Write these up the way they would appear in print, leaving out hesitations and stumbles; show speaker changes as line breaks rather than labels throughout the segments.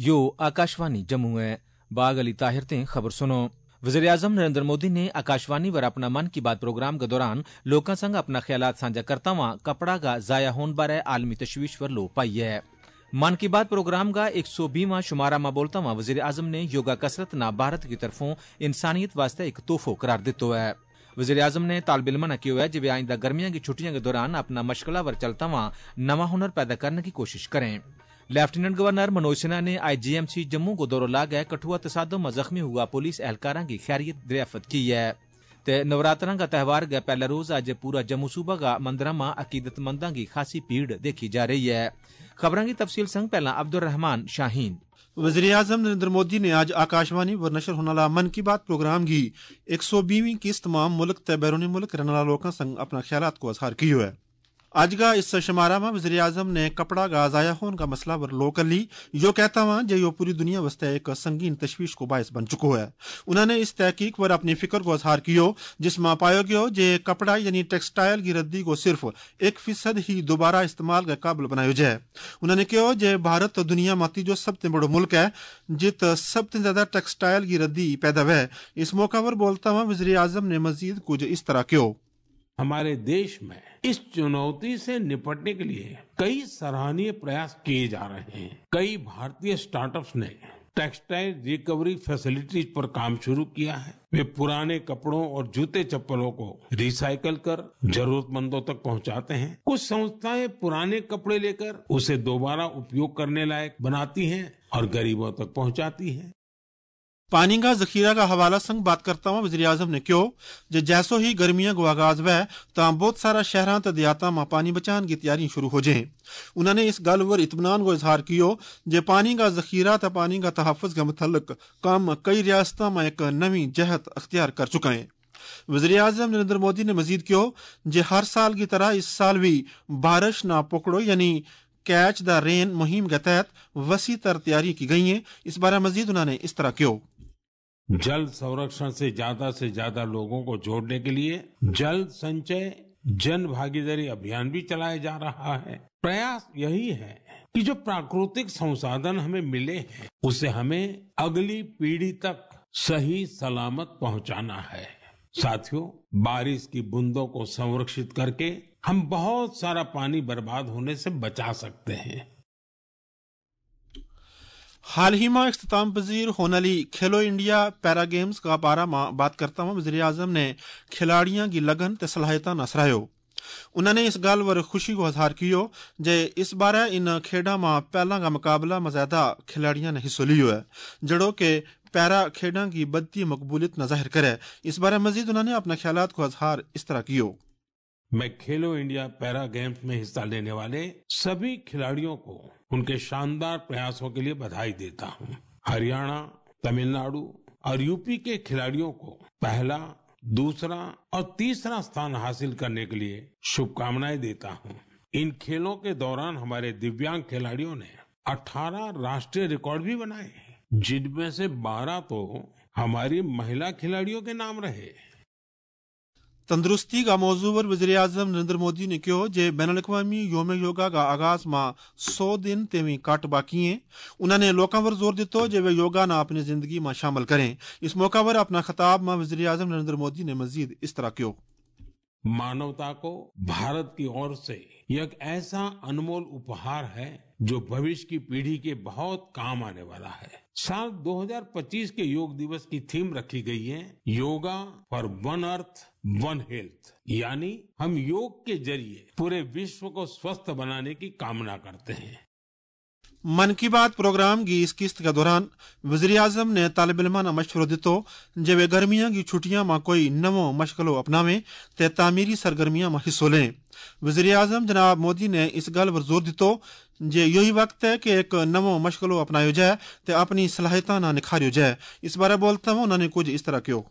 यो आकाशवाणी जम्मू है। बाग अली ताहिर ते खबर सुनो। वज़ीर आज़म नरेंद्र मोदी ने आकाशवाणी पर अपना मन की बात प्रोग्राम के दौरान लोगों संग अपना ख्यालात साझा करता हुआ कपड़ा का जाया होने बारे आलमी तशवीश पर लो पाई है। मन की बात प्रोग्राम का 120वां शुमारा में बोलता हुआ वज़ीर आज़म ने योगा कसरत ना भारत की तरफों इंसानियत वास्ते एक तोहफो करार दितो है। वज़ीर आज़म ने तालिब इल्मां ने कहा है कि वे आइंदा गर्मियों की छुट्टियों के दौरान अपना मशगला वर चलता हुआ नवा हुनर पैदा करने की कोशिश करें। लेफ्टिनेंट गवर्नर मनोज सिन्हा ने IGMC जम्मू को दौरा ला गए कठुआ तसादम में जख्मी हुआ पुलिस एहलकारा की खैरियत दरियाफत की है। ते नवरात्रा का त्यौहार का पहला रोज आज पूरा जम्मू सूबा का मंदिर में अकीदतमंदा की खासी भीड़ देखी जा रही है। खबरों की तफसील संग पहला अब्दुल रहमान शाहीन।
वज़ीर आज़म नरेंद्र मोदी ने आज आकाशवाणी पर नशर होने वाला मन की बात प्रोग्राम की 120वीं किस्त तमाम मुल्क ते बैरून मुल्क रहने वाला लोगों संग अपना ख्यालात को अजहार किया है। आज का इस शुमारा में वज़ीर आज़म ने कपड़ा का जाया होने का मसला पर लो कर ली। यो कहता हुआ जो यो पूरी दुनिया वास्ते एक संगीन तशवीश को बायस बन चुको है। उन्होंने इस तहकीक पर अपनी फिक्र को अजहार किया जिसमें पायो गयो जे कपड़ा यानी टेक्सटाइल की रद्दी को सिर्फ 1% ही दोबारा इस्तेमाल के काबिल बनायो जाए। उन्होंने कहा जे भारत दुनिया में तीजो सबसे बड़ो मुल्क है जित सबसे ज्यादा टेक्सटाइल की रद्दी पैदा है। इस मौका पर बोलता हुआ वज़ीर आज़म ने मजीद कुछ इस तरह कहो।
हमारे देश में इस चुनौती से निपटने के लिए कई सराहनीय प्रयास किए जा रहे हैं। कई भारतीय स्टार्टअप्स ने टेक्सटाइल रिकवरी फैसिलिटीज पर काम शुरू किया है। वे पुराने कपड़ों और जूते चप्पलों को रिसाइकल कर जरूरतमंदों तक पहुंचाते हैं। कुछ संस्थाएं पुराने कपड़े लेकर उसे दोबारा उपयोग करने लायक बनाती हैं और गरीबों तक पहुंचाती हैं।
पानी का जखीरा का हवाला संग बात करता हुआ वज़ीर आज़म ने कहो जे जैसो ही गर्मियां को आगाज हुआ तो बहुत सारा शहर देहात में पानी बचाने की तैयारी शुरू हो जाए। उन्होंने इस गल पर इत्मीनान को इजहार किया जे पानी का जखीरा तो पानी का तहफ़्फ़ुज़ के मुतल्लिक काम कई रियासतों में एक नवी जहत अख्तियार कर चुका है। वज़ीर आज़म नरेंद्र मोदी ने मजीद कहो जे हर साल की तरह इस साल भी बारिश ना पकड़ो यानी कैच द रेन मुहिम के तहत वसी तर तैयारी की गई है। इस बारे मजीद उन्होंने इस तरह कहो।
जल संरक्षण से ज्यादा लोगों को जोड़ने के लिए जल संचय जन भागीदारी अभियान भी चलाया जा रहा है। प्रयास यही है कि जो प्राकृतिक संसाधन हमें मिले हैं उसे हमें अगली पीढ़ी तक सही सलामत पहुंचाना है। साथियों, बारिश की बूंदों को संरक्षित करके हम बहुत सारा पानी बर्बाद होने से बचा सकते हैं।
हाल ही में इख्तिताम पजीर होने वाली खेलो इंडिया पैरा गेम्स का बारे में बात करता हुआ वज़ीर आज़म ने खिलाड़ियों की लगन ते सलाहियत न सरायो। उन्होंने इस गल पर खुशी को इजहार किया जे इस बार इन खेडा में पहला का मुकाबला में ज्यादा खिलाड़ियों ने हिस्सों लियो है जड़ो के पैरा खेडा की बढ़ती मकबूलियत न जाहिर करे। इस बारे मजीद उन्होंने अपने ख्यालात को इजहार इस तरह किया।
मैं खेलो इंडिया पैरा गेम्स में हिस्सा लेने वाले सभी खिलाड़ियों को उनके शानदार प्रयासों के लिए बधाई देता हूँ। हरियाणा, तमिलनाडु और यूपी के खिलाड़ियों को पहला, दूसरा और तीसरा स्थान हासिल करने के लिए शुभकामनाएं देता हूँ। इन खेलों के दौरान हमारे दिव्यांग खिलाड़ियों ने 18 राष्ट्रीय रिकॉर्ड भी बनाए, जिनमें से 12 तो हमारी महिला खिलाड़ियों के नाम रहे।
तंदुरुस्ती का मौजू पर वज़ीर आज़म नरेंद्र मोदी ने कहा जे बैनुल-अक़वामी योम योगा का आगाज में 100 दिन तेवी काट बाकी हैं। उन्होंने लोगों पर जोर दितो जे वे योगा ना अपनी जिंदगी में शामिल करें। इस मौका पर अपना खिताब में वज़ीर आज़म नरेंद्र मोदी ने मजीद इस तरह कहा।
मानवता को भारत की ओर से यह एक ऐसा अनमोल उपहार है जो भविष्य की पीढ़ी के बहुत काम आने वाला है। साल 2025 के योग दिवस की थीम रखी गई है yoga for one earth one health, यानी हम योग के जरिए पूरे विश्व को स्वस्थ बनाने की कामना करते हैं।
मन की बात प्रोग्राम की इस किस्त के दौरान वज़ीर आज़म ने तालिब इल्मां ने मशवरो दितो जे वे गर्मियों की छुट्टियां में कोई नवो मशगलो अपनावें ते तामीरी सरगर्मियां में हिस्सों लें। वज़ीर आज़म जनाब मोदी ने इस गल पर जोर दितो जे यही वक्त है कि एक नवो मशगलो अपनायो जाए ते अपनी सलाहियत ना निखारियो जाए। इस बारे बोलता हुआ उन्होंने कुछ इस तरह कहो।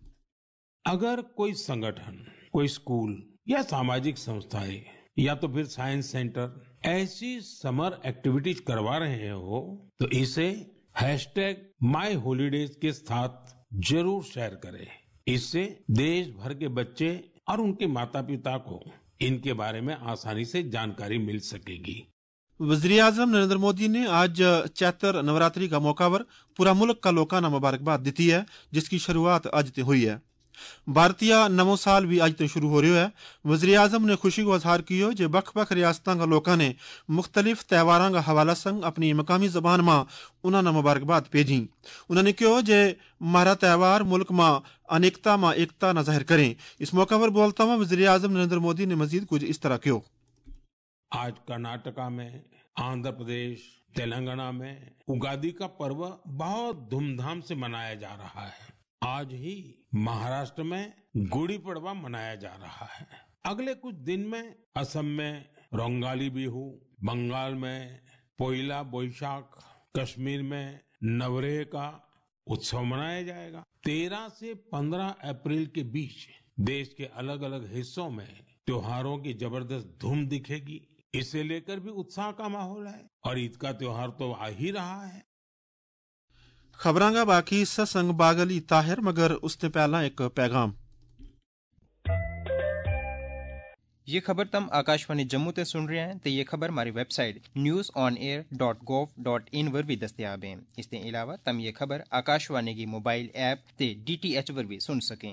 अगर कोई संगठन, कोई स्कूल या सामाजिक संस्थाएं या तो फिर साइंस सेंटर ऐसी समर एक्टिविटीज करवा रहे हो तो इसे #MyHolidays के साथ जरूर शेयर करें। इससे देश भर के बच्चे और उनके माता पिता को इनके बारे में आसानी से जानकारी मिल सकेगी।
वज़ीर आज़म नरेंद्र मोदी ने आज चैत्र नवरात्रि का मौका पर पूरा मुल्क का लोकाना मुबारकबाद दी है, जिसकी शुरुआत अज से हुई है। भारतीय नवो साल भी अज तो शुरू हो रहा है। वज़ीर आज़म ने खुशी को इजहार किया जो बख रियासतों का लोगों ने मुख्तलिफ त्यौहारों का हवाला संग अपनी मकामी जबान में उन्होंने मुबारकबाद भेजी। उन्होंने कहा जे मारा त्यौहार मुल्क में अनेकता में एकता न जाहिर करें। इस मौका पर बोलता हुआ वज़ीर आज़म नरेंद्र मोदी ने मजीद कुछ इस तरह कहा।
आज कर्नाटका में, आंध्र प्रदेश, तेलंगाना में उगादी का पर्व बहुत धूमधाम से मनाया जा रहा है। आज ही महाराष्ट्र में गुड़ी पड़वा मनाया जा रहा है। अगले कुछ दिन में असम में रोंगाली बिहू, बंगाल में पोइला बोईशाख, कश्मीर में नवरेह का उत्सव मनाया जाएगा। 13 से 15 अप्रैल के बीच देश के अलग अलग हिस्सों में त्योहारों की जबरदस्त धूम दिखेगी। इसे लेकर भी उत्साह का माहौल है और ईद का त्योहार तो आ ही रहा है।
खबरां का बाकी संग बागली ताहिर, मगर उससे पहला एक पैगाम।
ये खबर तुम आकाशवाणी जम्मू ते सुन रहे हैं तो ये खबर हमारी वेबसाइट newsonair.gov.in पर भी दस्तयाब है। इसके अलावा तुम ये खबर आकाशवाणी की मोबाइल ऐप ते DTH पर भी सुन सकें।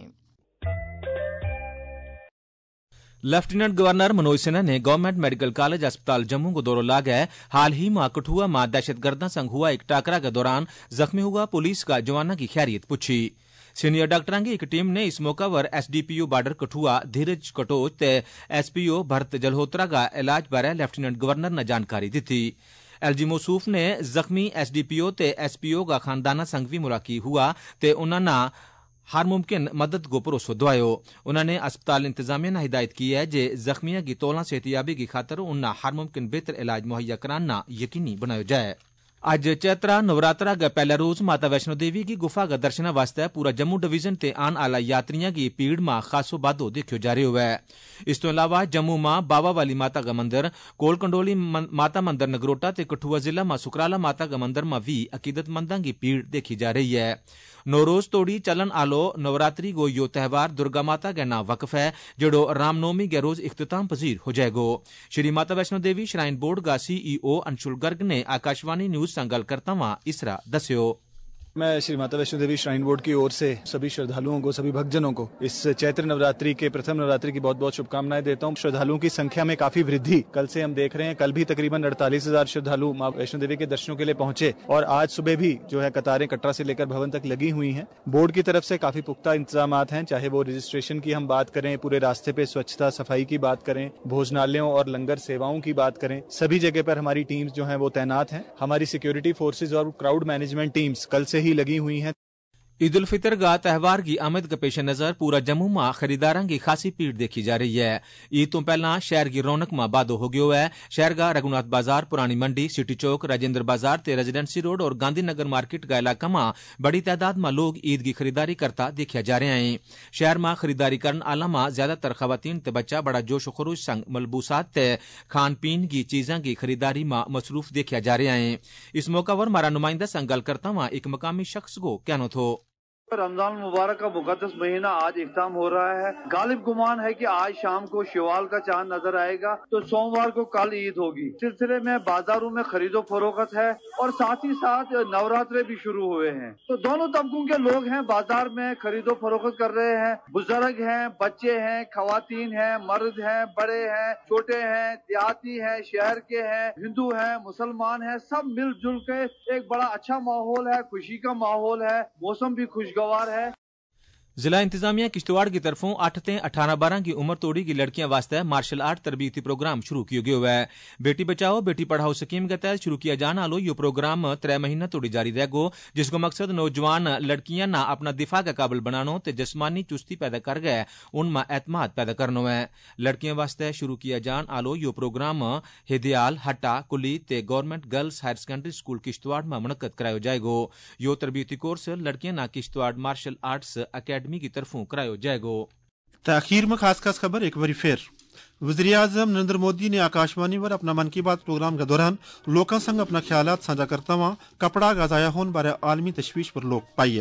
लेफ्टिनेंट गवर्नर मनोज सिन्हा ने गवर्नमेंट मेडिकल कॉलेज अस्पताल जम्मू को दौरा लागा है। हाल ही में कठुआ में दहशतगर्दा संग हुआ एक टाकरा के दौरान जख्मी हुआ पुलिस का जवाना की खैरियत पूछी। सीनियर डॉक्टरों की एक टीम ने इस मौका पर SDPO बॉर्डर कठुआ धीरज कटोच ते SPO भरत जलहोत्रा का इलाज बारे लेफ्टिनेंट गवर्नर ने जानकारी दी थी। LG मौसूफ ने जख्मी SDPO ते SPO का खानदाना संग भी मुलाकात हुआ ते उन्होंने हर मुमकिन मदद को भरोसा दवायो। उन्होंने अस्पताल इंतजामिया ने हिदायत की है जे जख्मिया की तौला सेहतियाबी की खातर उन्हें हर मुमकिन बेहतर इलाज मुहैया कराना यकीनी बनाया जाए। आज चैत्रा नवरात्रा का पहला रोज माता वैष्णो देवी की गुफा का दर्शन वास्ते पूरा जम्मू डिवीजन ते आन आला यात्रियों की भीड़ में खासो बादो देखो जा रही है। इस तो अलावा जम्मू में बाबा वाली माता का मंदिर, कोल कंडोली माता मंदिर नगरोटा ते कठुआ जिला में सुकराला माता का मंदिर में भी अकीदतमंदा की भीड़ देखी जा रही है। नौरोज तोड़ी चलन आलो नवरात्रि गो यो त्यौहार दुर्गा माता के ना वक्फ है, जड़ो रामनवमी के रोज इख्तिताम पजीर हो जाएगो। श्री माता वैष्णो देवी श्राइन बोर्ड का CEO अंशुल गर्ग ने आकाशवाणी न्यूज से गल करता हुआ इसरा दस्यो।
मैं श्री माता वैष्णो देवी श्राइन बोर्ड की ओर से सभी श्रद्धालुओं को, सभी भक्तजनों को इस चैत्र नवरात्रि के प्रथम नवरात्रि की बहुत बहुत शुभकामनाएं देता हूं। श्रद्धालुओं की संख्या में काफी वृद्धि कल से हम देख रहे हैं। कल भी तकरीबन 48,000 श्रद्धालु मां वैष्णो देवी के दर्शनों के लिए पहुंचे और आज सुबह भी जो है कतारें कटरा से लेकर भवन तक लगी हुई हैं। बोर्ड की तरफ से काफी पुख्ता इंतजाम हैं, चाहे वो रजिस्ट्रेशन की हम बात करें, पूरे रास्ते पे स्वच्छता सफाई की बात करें, भोजनालयों और लंगर सेवाओं की बात करें, सभी जगह पर हमारी टीम्स जो है वो तैनात हैं। हमारी सिक्योरिटी फोर्सेज और क्राउड मैनेजमेंट टीम्स कल से ही लगी हुई हैं।
ईद उल फितर का त्यौहार की आमद के पेश नजर पूरा जम्मू में खरीदारों की खासी भीड़ देखी जा रही है। ईद तो पहला शहर की रौनक में बादो हो गयो है। शहर का रघुनाथ बाजार, पुरानी मंडी, सिटी चौक, राजेंद्र बाजार ते रेजिडेंसी रोड और गांधीनगर मार्केट का इलाका में बड़ी तादाद में लोग ईद की खरीदारी करता देखा जा रहे हैं। शहर में खरीदारी करने आला में ज्यादातर खवातीन ते बच्चा बड़ा जोश खरोश संग मलबूसात ते खान पीन की चीजों की खरीदारी में मसरूफ देखा जा रहे हैं। इस मौका पर हमारा नुमाइंदा संग गल करता हुआ एक मकामी शख्स को कहना थो।
रमजान मुबारक का मुकद्दस महीना आज इख्तिताम हो रहा है। गालिब गुमान है कि आज शाम को शवाल का चांद नजर आएगा तो सोमवार को कल ईद होगी। सिलसिले में बाजारों में खरीदो फरोख्त है और साथ ही साथ नवरात्रे भी शुरू हुए हैं, तो दोनों तबकों के लोग हैं बाजार में खरीदो फरोख्त कर रहे हैं। बुजुर्ग हैं, बच्चे हैं, खवातीन हैं, मर्द हैं, बड़े हैं, छोटे हैं, देहाती हैं, शहर के हैं, हिंदू हैं, मुसलमान हैं, सब मिलजुल के एक बड़ा अच्छा माहौल है, खुशी का माहौल है, मौसम भी खुशगवार है।
जिला इंतजामिया किश्तवाड़ की तरफों 8 से 18-12 की उम्र तोड़ी की लड़कियां वास्ते मार्शल आर्ट तरबीती प्रोग्राम शुरू किया गया है। बेटी बचाओ बेटी पढ़ाओ स्कीम के तहत शुरू किया जाने वाला ये प्रोग्राम 3 महीना तोड़ी जारी रहेगो, जिसको मकसद नौजवान लड़कियां ना अपना दिफा का काबिल बनानो ते जिस्मानी चुस्ती पैदा कर गए उनमें एतमाद पैदा करनो है। लड़कियां वास्ते शुरू किया जाने वाला ये प्रोग्राम हिदयाल, हट्टा, कुली ते government girls higher secondary school Kishtwar में मुनक्कद करायो जाएगो। यो तरबीती कोर्स लड़कियां ना किश्तवाड़ मार्शल आर्ट्स अकेडमी की तरफों करायो जाएगो।
ताखीर में खास खबर एक बार फिर वज़ीर आज़म नरेंद्र मोदी ने आकाशवाणी पर अपना मन की बात प्रोग्राम के दौरान लोगों संग अपना ख्यालात साझा करता हुआ कपड़ा का ज़ाया होने बारे आलमी तशवीश पर लोग पाई है।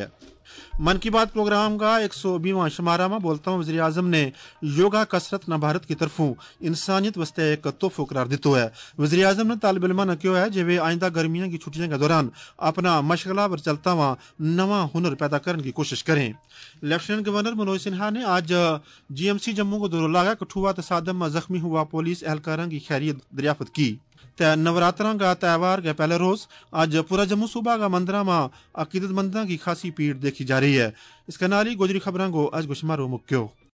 मन की बात प्रोग्राम का 120वां शुमारा में बोलता हूँ वज़ीर आज़म ने योगा कसरत न भारत की तरफों इंसानियत वास्ते एक तोहफो करार दितो है। वज़ीर आज़म ने तालिब इल्मां ने कहा है जे वे आइंदा गर्मियों की छुट्टियों के दौरान अपना मशगला पर चलता हुआ नवा हुनर पैदा करने की कोशिश करें। लेफ्टिनेंट गवर्नर मनोज सिन्हा ने आज GMC जम्मू को दौरा लगा कठुआ तसादम में जख्मी हुआ पुलिस एहलकारों की खैरियत दरियाफ्त की। नवरात्रा का त्यौहार के पहले रोज आज पूरा जम्मू सूबा का मंदिरा में अकीदतमंदा की खासी भीड़ देखी जा रही है। इसके नाल ही गुजरी खबरों को आज गुशमारो मुक्यो।